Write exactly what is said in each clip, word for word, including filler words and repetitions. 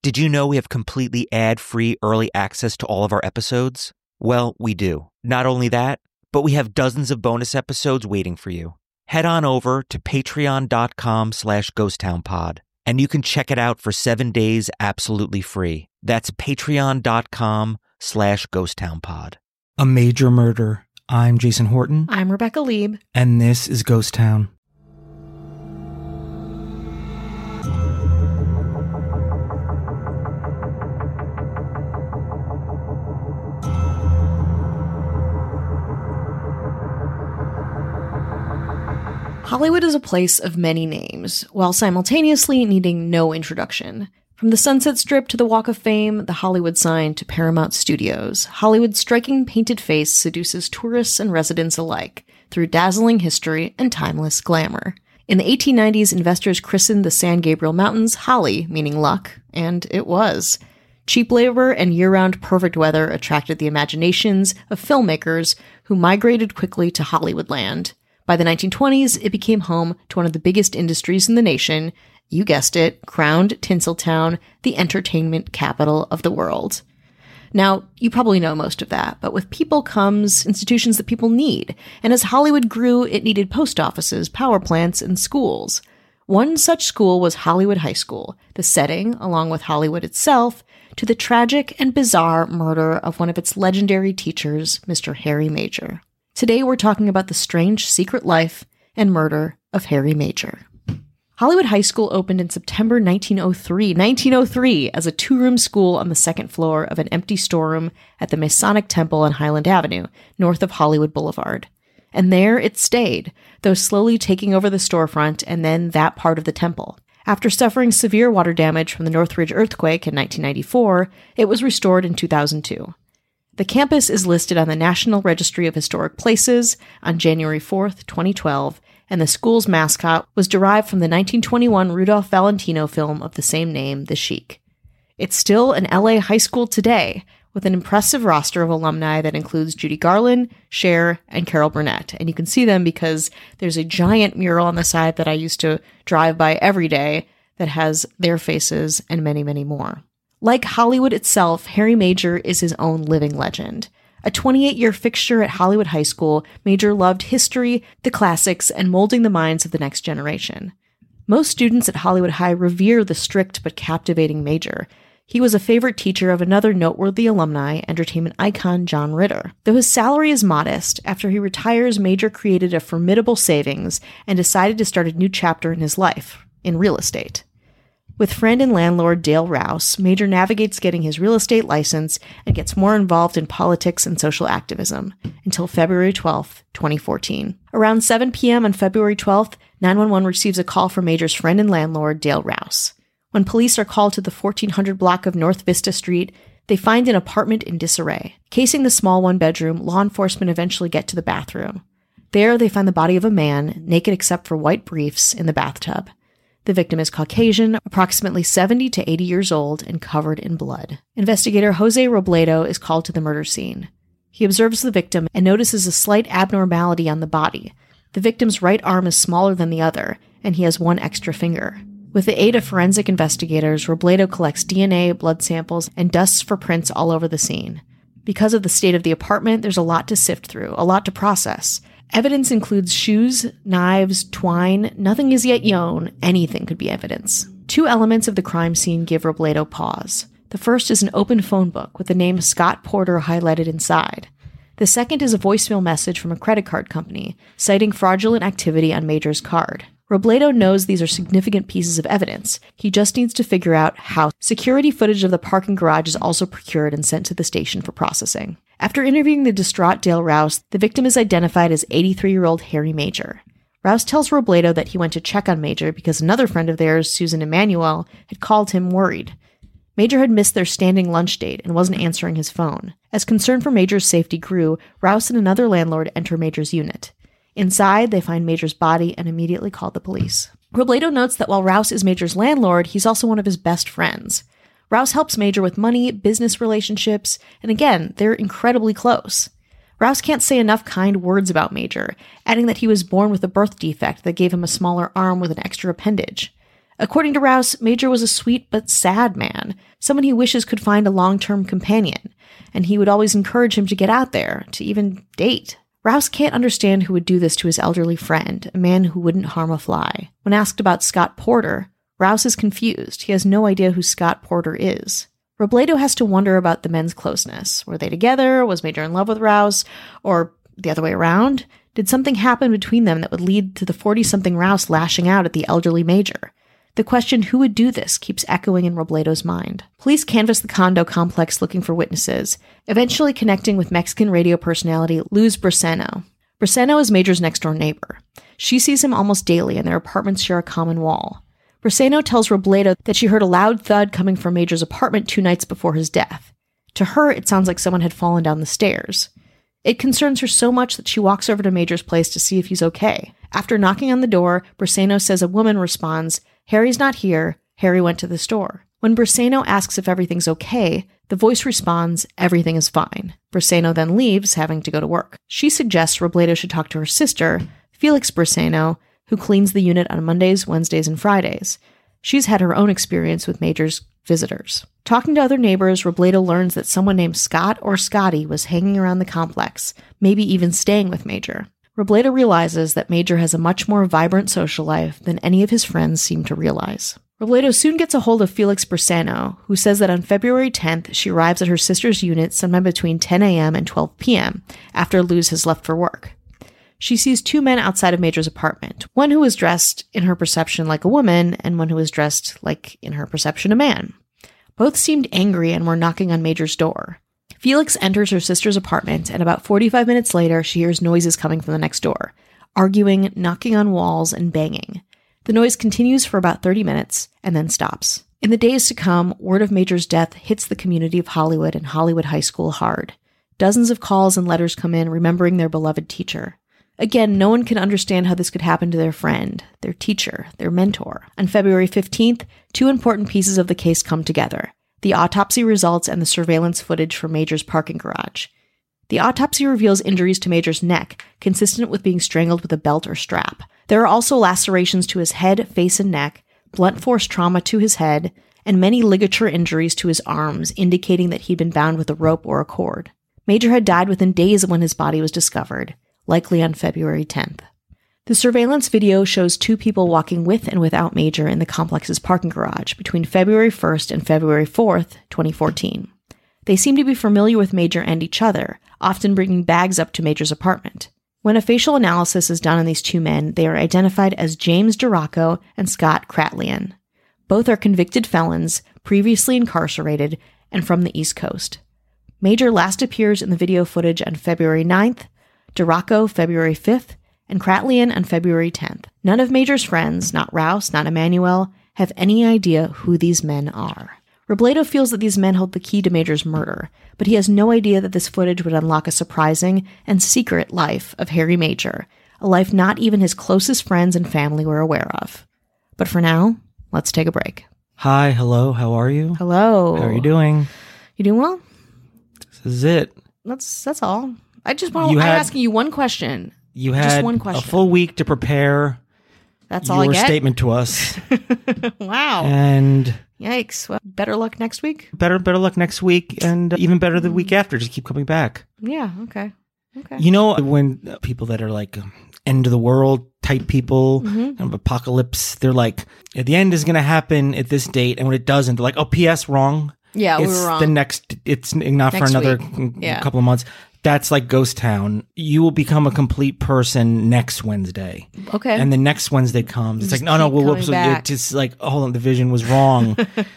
Did you know we have completely ad-free early access to all of our episodes? Well, we do. Not only that, but we have dozens of bonus episodes waiting for you. Head on over to patreon.com slash ghosttownpod, and you can check it out for seven days absolutely free. That's patreon.com slash ghosttownpod. A Major Murder. I'm Jason Horton. I'm Rebecca Lieb. And this is Ghost Town. Hollywood is a place of many names, while simultaneously needing no introduction. From the Sunset Strip to the Walk of Fame, the Hollywood sign to Paramount Studios, Hollywood's striking painted face seduces tourists and residents alike through dazzling history and timeless glamour. In the eighteen nineties, investors christened the San Gabriel Mountains Holly, meaning luck, and it was. Cheap labor and year-round perfect weather attracted the imaginations of filmmakers who migrated quickly to Hollywoodland. By the nineteen twenties, it became home to one of the biggest industries in the nation. You guessed it, crowned Tinseltown, the entertainment capital of the world. Now, you probably know most of that, but with people comes institutions that people need. And as Hollywood grew, it needed post offices, power plants, and schools. One such school was Hollywood High School, the setting, along with Hollywood itself, to the tragic and bizarre murder of one of its legendary teachers, Mister Harry Major. Today we're talking about the strange secret life and murder of Harry Major. Hollywood High School opened in September nineteen oh three, nineteen oh three as a two-room school on the second floor of an empty storeroom at the Masonic Temple on Highland Avenue, north of Hollywood Boulevard. And there it stayed, though slowly taking over the storefront and then that part of the temple. After suffering severe water damage from the Northridge earthquake in nineteen ninety-four, it was restored in two thousand two. The campus is listed on the National Registry of Historic Places on January fourth, twenty twelve, and the school's mascot was derived from the nineteen twenty-one Rudolph Valentino film of the same name, The Sheik. It's still an L A high school today, with an impressive roster of alumni that includes Judy Garland, Cher, and Carol Burnett. And you can see them because there's a giant mural on the side that I used to drive by every day that has their faces and many, many more. Like Hollywood itself, Harry Major is his own living legend. A twenty-eight-year fixture at Hollywood High School, Major loved history, the classics, and molding the minds of the next generation. Most students at Hollywood High revere the strict but captivating Major. He was a favorite teacher of another noteworthy alumni, entertainment icon John Ritter. Though his salary is modest, after he retires, Major created a formidable savings and decided to start a new chapter in his life, in real estate. With friend and landlord Dale Rouse, Major navigates getting his real estate license and gets more involved in politics and social activism, until February twelfth, twenty fourteen. Around seven p.m. on February twelfth, nine one one receives a call from Major's friend and landlord Dale Rouse. When police are called to the fourteen hundred block of North Vista Street, they find an apartment in disarray. Casing the small one-bedroom, law enforcement eventually get to the bathroom. There, they find the body of a man, naked except for white briefs, in the bathtub. The victim is Caucasian, approximately seventy to eighty years old, and covered in blood. Investigator Jose Robledo is called to the murder scene. He observes the victim and notices a slight abnormality on the body. The victim's right arm is smaller than the other, and he has one extra finger. With the aid of forensic investigators, Robledo collects D N A, blood samples, and dusts for prints all over the scene. Because of the state of the apartment, there's a lot to sift through, a lot to process. Evidence includes shoes, knives, twine. Nothing is yet known. Anything could be evidence. Two elements of the crime scene give Robledo pause. The first is an open phone book with the name Scott Porter highlighted inside. The second is a voicemail message from a credit card company, citing fraudulent activity on Major's card. Robledo knows these are significant pieces of evidence. He just needs to figure out how. Security footage of the parking garage is also procured and sent to the station for processing. After interviewing the distraught Dale Rouse, the victim is identified as eighty-three-year-old Harry Major. Rouse tells Robledo that he went to check on Major because another friend of theirs, Susan Emanuel, had called him worried. Major had missed their standing lunch date and wasn't answering his phone. As concern for Major's safety grew, Rouse and another landlord enter Major's unit. Inside, they find Major's body and immediately call the police. Robledo notes that while Rouse is Major's landlord, he's also one of his best friends. Rouse helps Major with money, business relationships, and again, they're incredibly close. Rouse can't say enough kind words about Major, adding that he was born with a birth defect that gave him a smaller arm with an extra appendage. According to Rouse, Major was a sweet but sad man, someone he wishes could find a long-term companion, and he would always encourage him to get out there, to even date. Rouse can't understand who would do this to his elderly friend, a man who wouldn't harm a fly. When asked about Scott Porter, Rouse is confused. He has no idea who Scott Porter is. Robledo has to wonder about the men's closeness. Were they together? Was Major in love with Rouse? Or the other way around? Did something happen between them that would lead to the forty-something Rouse lashing out at the elderly Major? The question, who would do this, keeps echoing in Robledo's mind. Police canvass the condo complex looking for witnesses, eventually connecting with Mexican radio personality Luz Braceno. Braceno is Major's next-door neighbor. She sees him almost daily, and their apartments share a common wall. Braceno tells Robledo that she heard a loud thud coming from Major's apartment two nights before his death. To her, it sounds like someone had fallen down the stairs. It concerns her so much that she walks over to Major's place to see if he's okay. After knocking on the door, Braceno says a woman responds, "Harry's not here. Harry went to the store." When Braceno asks if everything's okay, the voice responds, "Everything is fine." Braceno then leaves, having to go to work. She suggests Robledo should talk to her sister, Felix Braceno, who cleans the unit on Mondays, Wednesdays, and Fridays. She's had her own experience with Major's visitors. Talking to other neighbors, Robledo learns that someone named Scott or Scotty was hanging around the complex, maybe even staying with Major. Robledo realizes that Major has a much more vibrant social life than any of his friends seem to realize. Robledo soon gets a hold of Felix Braceno, who says that on February tenth, she arrives at her sister's unit sometime between ten a.m. and twelve p.m., after Luz has left for work. She sees two men outside of Major's apartment, one who was dressed in her perception like a woman, and one who was dressed like, in her perception, a man. Both seemed angry and were knocking on Major's door. Felix enters her sister's apartment, and about forty-five minutes later, she hears noises coming from the next door, arguing, knocking on walls, and banging. The noise continues for about thirty minutes, and then stops. In the days to come, word of Major's death hits the community of Hollywood and Hollywood High School hard. Dozens of calls and letters come in remembering their beloved teacher. Again, no one can understand how this could happen to their friend, their teacher, their mentor. On February fifteenth, two important pieces of the case come together: the autopsy results and the surveillance footage from Major's parking garage. The autopsy reveals injuries to Major's neck, consistent with being strangled with a belt or strap. There are also lacerations to his head, face, and neck, blunt force trauma to his head, and many ligature injuries to his arms, indicating that he'd been bound with a rope or a cord. Major had died within days of when his body was discovered, likely on February tenth. The surveillance video shows two people walking with and without Major in the complex's parking garage between February first and February fourth, twenty fourteen. They seem to be familiar with Major and each other, often bringing bags up to Major's apartment. When a facial analysis is done on these two men, they are identified as James Duraco and Scott Kratlian. Both are convicted felons, previously incarcerated, and from the East Coast. Major last appears in the video footage on February ninth, Duraco February fifth, and Kratlian on February tenth. None of Major's friends, not Rouse, not Emmanuel, have any idea who these men are. Robledo feels that these men hold the key to Major's murder, but he has no idea that this footage would unlock a surprising and secret life of Harry Major, a life not even his closest friends and family were aware of. But for now, let's take a break. Hi, hello, how are you? Hello. How are you doing? You doing well? This is it. That's that's all. I just want. You I'm had- asking you one question. You had Just one a question. full week to prepare That's all I your get. statement to us. Wow. And Yikes. Well, better luck next week. better better luck next week, and even better the week after. Just keep coming back. Yeah. Okay. Okay. You know, when people that are like um, end of the world type people, Mm-hmm. kind of apocalypse, they're like, the end is going to happen at this date. And when it doesn't, they're like, oh, P S wrong. Yeah, we it's were wrong. the next, it's not for Next another week. c- Yeah. couple of months. That's like Ghost Town. You will become a complete person next Wednesday. Okay. And the next Wednesday comes. It's Just like, no, no, keep well, coming whoops. back. It's just like, oh, hold on, the vision was wrong.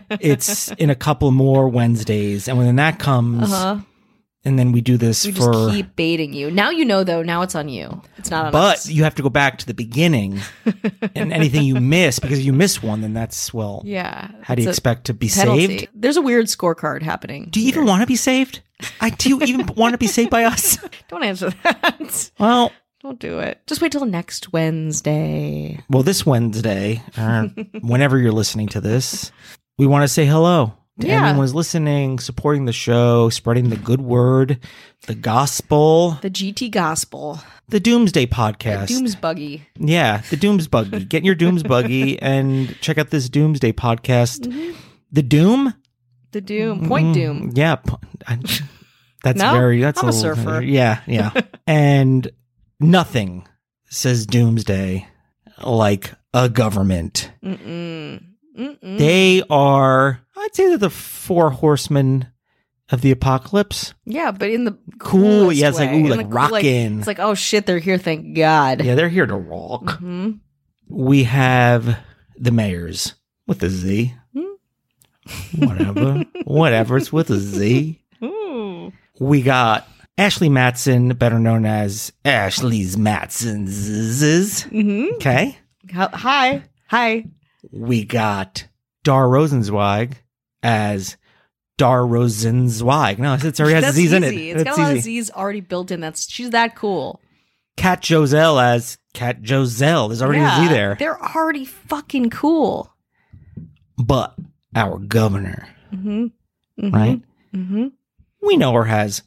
It's in a couple more Wednesdays. And when that comes, uh-huh. and then we do this We for. just keep baiting you. Now you know, though. Now it's on you. It's not on But us. you have to go back to the beginning and anything you miss, because if you miss one, then that's, well, Yeah. how do you it's a expect to be penalty. saved? There's a weird scorecard happening. Do you even want to be saved? I do you even want to be saved by us? Don't answer that. Well, Don't do it. Just wait till next Wednesday. well, this Wednesday, or whenever you're listening to this, we want to say hello to Yeah. anyone who's listening, supporting the show, spreading the good word, the gospel. The G T Gospel. the Doomsday Podcast. Dooms buggy. Yeah, the Dooms Buggy. Get in your Dooms Buggy and check out this Doomsday Podcast. Mm-hmm. The Doom? The Doom. Point Doom. Yeah. po- I- that's No? very... That's I'm a little- surfer. Yeah, yeah. And nothing says Doomsday like a government. Mm-mm. Mm-mm. They are, I'd say they're the four horsemen of the apocalypse. Yeah, but in the Cool. coolest Yeah, it's like, way. ooh, In like the cool- rockin'. It's like, oh shit, they're here. Thank God. Yeah, they're here to rock. Mm-hmm. We have the mayors with a Z. Hmm? Whatever. Whatever. It's with a Z. Ooh. We got Ashley Matson, better known as Ashley's Matsons. Mm-hmm. Okay. Hi. Hi. We got Dar Rosenzweig as Dar Rosenzweig. No, it's already has That's Z's in it. easy. It's got That's a lot of easy. Z's already built in. That's she's that cool. Cat Joselle as Cat Joselle. There's already Yeah, a Z there. They're already fucking cool. But our governor, Mm-hmm. Mm-hmm. right? Mm-hmm. We know her as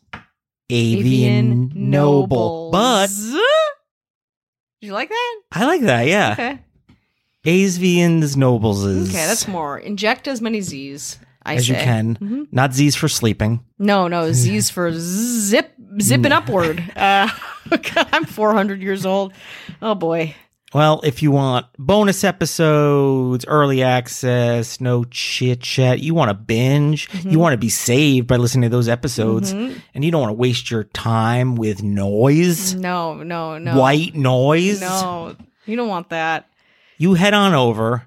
Avian, Noble. But Did you like that? I like that, yeah. Okay. Avian's Nobles is Okay, that's more. Inject as many Z's. I as say. you can. Mhm. Not Z's for sleeping. No, no, Z's for zip, zipping upward. Uh, I'm four hundred years old. Oh boy. Well, if you want bonus episodes, early access, no chit chat, you want to binge, Mm-hmm. you want to be saved by listening to those episodes, and you don't want to waste your time with noise, No, no, no. white noise, No, you don't want that. you head on over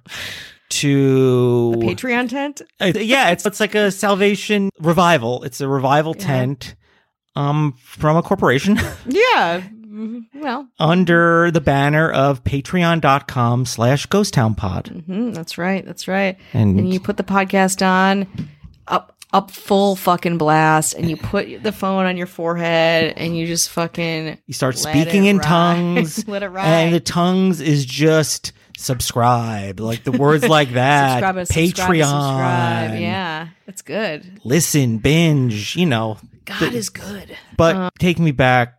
to The Patreon tent? Uh, yeah, it's it's like a salvation revival. It's a revival Yeah. tent um from a corporation Yeah. Mhm. Well, under the banner of patreon.com slash ghosttownpod. mhm, that's right. That's right. And, And you put the podcast on up up full fucking blast, and you put the phone on your forehead, and you just fucking you start let speaking it in ride. tongues. Let it ride. And the tongues is just subscribe. Like the words like that. subscribe, and Patreon. subscribe, and subscribe. Yeah, it's good. Listen, binge, you know. God is good. But Uh, take me back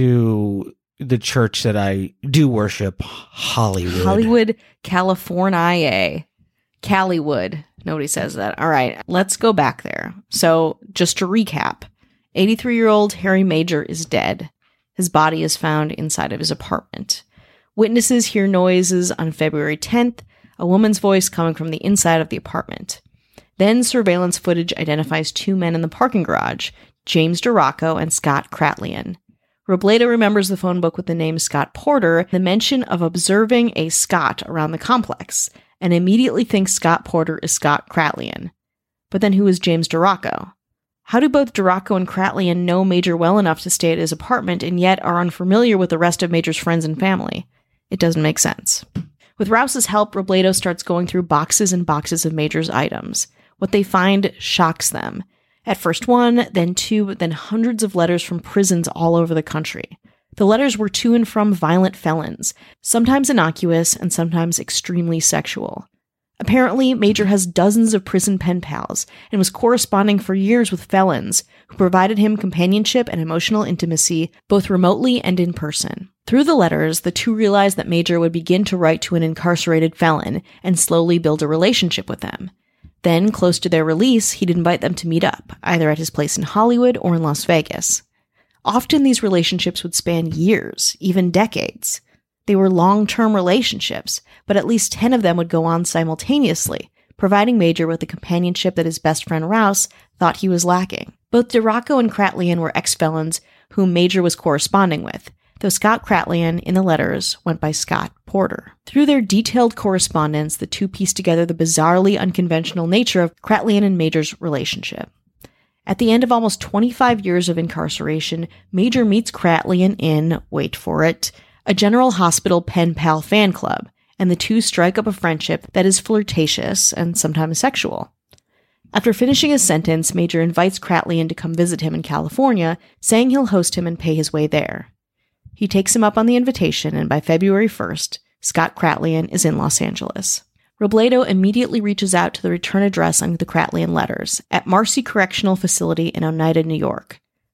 to the church that I do worship, Hollywood. Hollywood, California. Callywood. Nobody says that. All right, let's go back there. So, just to recap, eighty-three-year-old Harry Major is dead. His body is found inside of his apartment. Witnesses hear noises on February tenth, a woman's voice coming from the inside of the apartment. Then surveillance footage identifies two men in the parking garage, James DeRocco and Scott Kratlian. Robledo remembers the phone book with the name Scott Porter, the mention of observing a Scott around the complex, and immediately thinks Scott Porter is Scott Kratlian. But then who is James DeRocco? How do both DeRocco and Kratlian know Major well enough to stay at his apartment and yet are unfamiliar with the rest of Major's friends and family? It doesn't make sense. With Rouse's help, Robledo starts going through boxes and boxes of Major's items. What they find shocks them. At first one, then two, then hundreds of letters from prisons all over the country. The letters were to and from violent felons, sometimes innocuous and sometimes extremely sexual. Apparently, Major has dozens of prison pen pals and was corresponding for years with felons who provided him companionship and emotional intimacy both remotely and in person. Through the letters, the two realized that Major would begin to write to an incarcerated felon and slowly build a relationship with them. Then, close to their release, he'd invite them to meet up, either at his place in Hollywood or in Las Vegas. Often these relationships would span years, even decades. They were long-term relationships, but at least ten of them would go on simultaneously, providing Major with the companionship that his best friend Rouse thought he was lacking. Both DeRocco and Kratlian were ex-felons whom Major was corresponding with, though Scott Kratlian, in the letters, went by Scott Porter. Through their detailed correspondence, the two pieced together the bizarrely unconventional nature of Kratlian and Major's relationship. At the end of almost twenty-five years of incarceration, Major meets Kratlian in, wait for it, a General Hospital pen pal fan club, and the two strike up a friendship that is flirtatious and sometimes sexual. After finishing his sentence, Major invites Kratlian to come visit him in California, saying he'll host him and pay his way there. He takes him up on the invitation, and by February first, Scott Kratlian is in Los Angeles. Robledo immediately reaches out to the return address on the Kratlian letters, at Marcy Correctional Facility in Oneida, New York.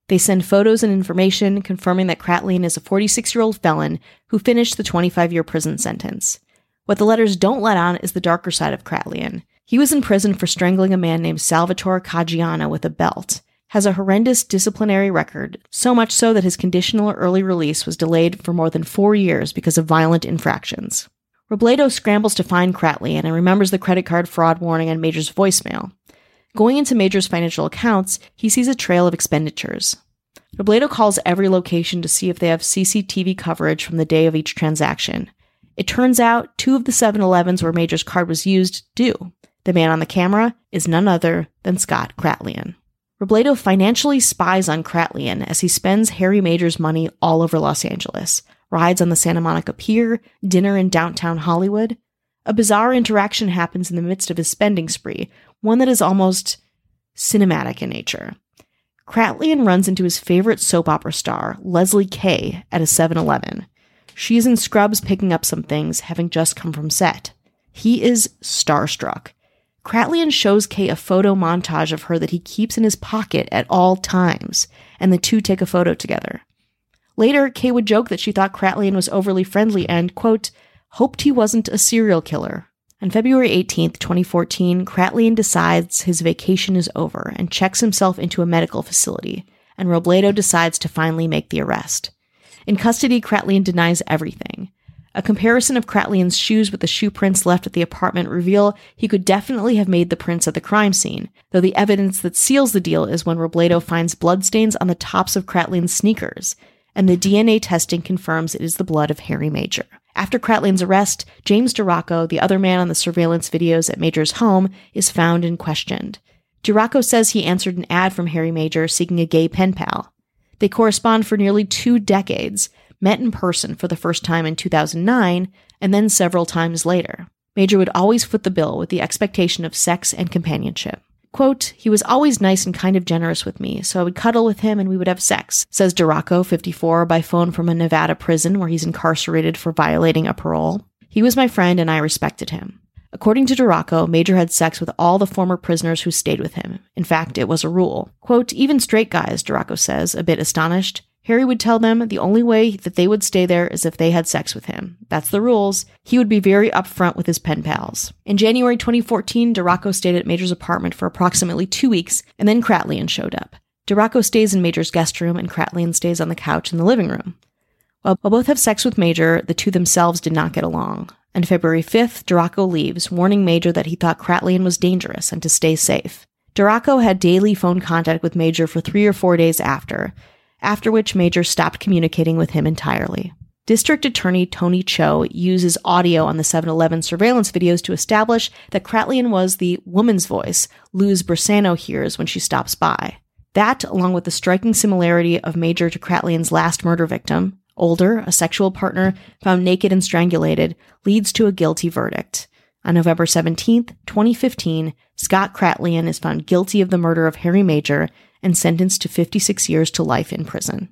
They send photos and information confirming that Kratlian is a forty-six-year-old felon who finished the twenty-five-year prison sentence. What the letters don't let on is the darker side of Kratlian. He was in prison for strangling a man named Salvatore Caggiano with a belt, has a horrendous disciplinary record, so much so that his conditional early release was delayed for more than four years because of violent infractions. Robledo scrambles to find Kratlian and remembers the credit card fraud warning on Major's voicemail. Going into Major's financial accounts, he sees a trail of expenditures. Robledo calls every location to see if they have C C T V coverage from the day of each transaction. It turns out two of the seven elevens where Major's card was used do. The man on the camera is none other than Scott Kratlian. Robledo financially spies on Kratlian as he spends Harry Major's money all over Los Angeles, rides on the Santa Monica Pier, dinner in downtown Hollywood. A bizarre interaction happens in the midst of his spending spree, one that is almost cinematic in nature. Kratlian runs into his favorite soap opera star, Leslie Kay, at a seven eleven. She is in scrubs picking up some things, having just come from set. He is starstruck. Kratlian shows Kay a photo montage of her that he keeps in his pocket at all times, and the two take a photo together. Later, Kay would joke that she thought Kratlian was overly friendly and, quote, hoped he wasn't a serial killer. On February eighteenth, twenty fourteen, Kratlian decides his vacation is over and checks himself into a medical facility, and Robledo decides to finally make the arrest. In custody, Kratlian denies everything. A comparison of Kratlian's shoes with the shoe prints left at the apartment reveal he could definitely have made the prints at the crime scene, though the evidence that seals the deal is when Robledo finds bloodstains on the tops of Kratlian's sneakers, and the D N A testing confirms it is the blood of Harry Major. After Kratlian's arrest, James DiRocco, the other man on the surveillance videos at Major's home, is found and questioned. DiRocco says he answered an ad from Harry Major seeking a gay pen pal. They correspond for nearly two decades, met in person for the first time in two thousand nine, and then several times later. Major would always foot the bill with the expectation of sex and companionship. Quote, he was always nice and kind of generous with me, so I would cuddle with him and we would have sex, says DiRocco, fifty-four, by phone from a Nevada prison where he's incarcerated for violating a parole. He was my friend and I respected him. According to DiRocco, Major had sex with all the former prisoners who stayed with him. In fact, it was a rule. Quote, even straight guys, DiRocco says, a bit astonished. Harry would tell them the only way that they would stay there is if they had sex with him. That's the rules. He would be very upfront with his pen pals. In January twenty fourteen, DiRocco stayed at Major's apartment for approximately two weeks, and then Kratlian showed up. DiRocco stays in Major's guest room, and Kratlian stays on the couch in the living room. While both have sex with Major, the two themselves did not get along. On February fifth, DiRocco leaves, warning Major that he thought Kratlian was dangerous and to stay safe. DiRocco had daily phone contact with Major for three or four days after, after which Major stopped communicating with him entirely. District Attorney Tony Cho uses audio on the seven eleven surveillance videos to establish that Kratlian was the woman's voice Luz Brisano hears when she stops by. That, along with the striking similarity of Major to Kratlian's last murder victim, older, a sexual partner found naked and strangulated, leads to a guilty verdict. On November seventeenth, twenty fifteen, Scott Kratlian is found guilty of the murder of Harry Major and sentenced to fifty-six years to life in prison.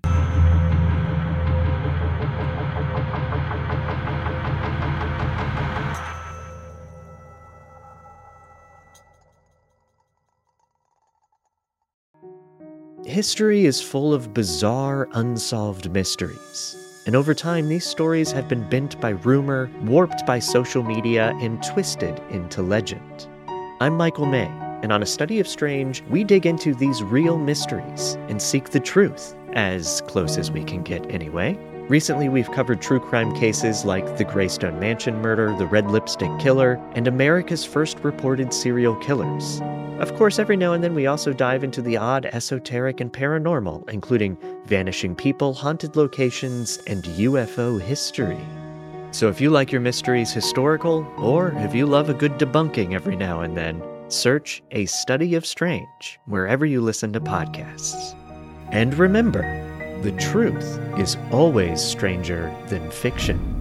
History is full of bizarre, unsolved mysteries. And over time, these stories have been bent by rumor, warped by social media, and twisted into legend. I'm Michael May, and on A Study of Strange, we dig into these real mysteries and seek the truth, as close as we can get anyway. Recently, we've covered true crime cases like the Greystone Mansion murder, the Red Lipstick Killer, and America's first reported serial killers. Of course, every now and then we also dive into the odd, esoteric, and paranormal, including vanishing people, haunted locations, and U F O history. So if you like your mysteries historical, or if you love a good debunking every now and then, search A Study of Strange wherever you listen to podcasts. And remember, the truth is always stranger than fiction.